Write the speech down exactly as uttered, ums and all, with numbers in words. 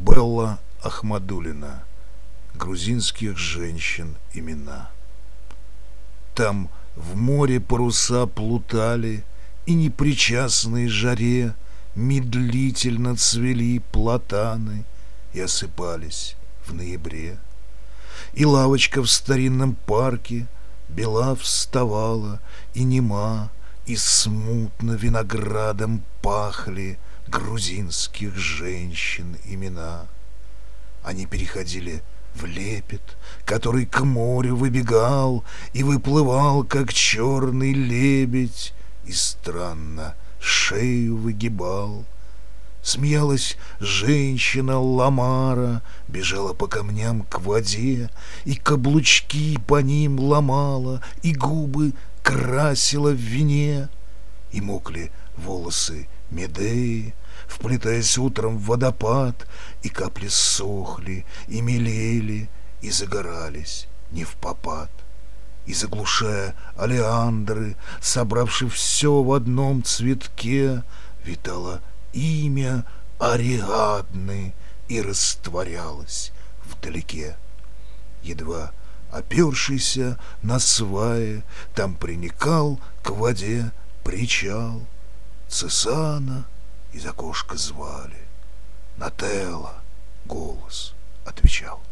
Белла Ахмадуллина. Грузинских женщин имена. Там в море паруса плутали, и непричастной жаре медлительно цвели платаны и осыпались в ноябре. И лавочка в старинном парке бела вставала и нема, и смутно виноградом пахли грузинских женщин имена. Они переходили в лепет, который к морю выбегал и выплывал, как черный лебедь, и странно шею выгибал. Смеялась женщина Ламара, бежала по камням к воде, и каблучки по ним ломала, и губы красила в вине. И мокли волосы Медеи, вплетаясь утром в водопад, и капли сохли, и мелели, и загорались невпопад. И заглушая олеандры, собравши все в одном цветке, витало имя Ариадны и растворялось вдалеке. Едва опершийся на свае, там приникал к воде причал. Цесана из окошка звали, Нателла голос отвечал.